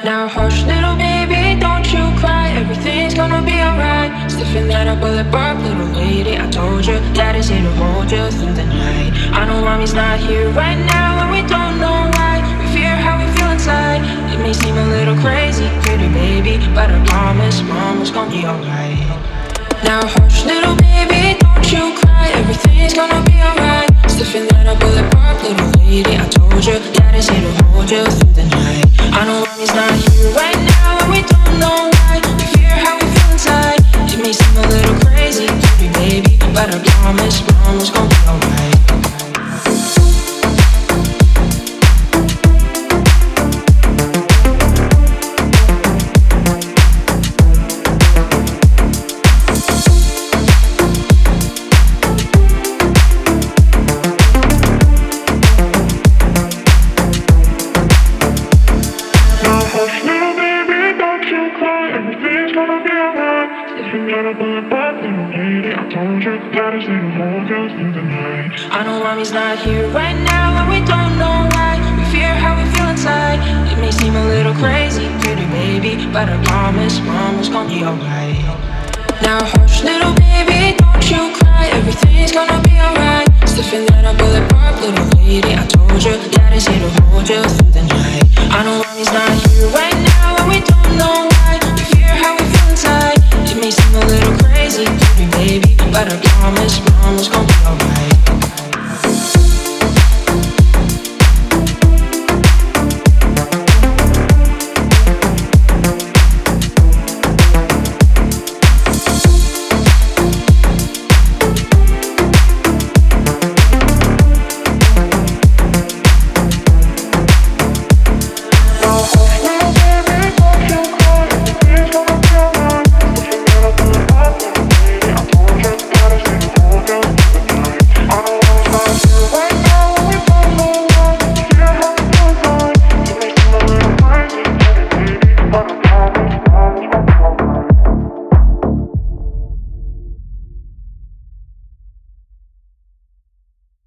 Now hush, little baby, don't you cry. Everything's gonna be alright. Stiffen that up, bullet bark, little lady. I told you that is here to hold you through the night. I know mommy's not here right now, and we don't know why. We fear how we feel inside. It may seem a little crazy, pretty baby, but I promise mama's gonna be alright. Now hush, little baby, don't you cry. Everything's gonna be alright. Stiffen that up, bullet bark, little lady. I told you that is here to hold you through the night. I know mommy's not here right now, and we don't know why. We fear how we feel inside. It may seem a little crazy, pretty baby, but I promise mama's gonna be alright. I know mommy's not here right now, and we don't know why. We fear how we feel inside. It may seem a little crazy, pretty baby, but I promise mama's gonna be alright. Now hush, little baby, don't you cry. Everything's gonna be alright. Stiffen that up, bullet bark, little lady. I told you that is here to hold you through the night. I know mommy's not here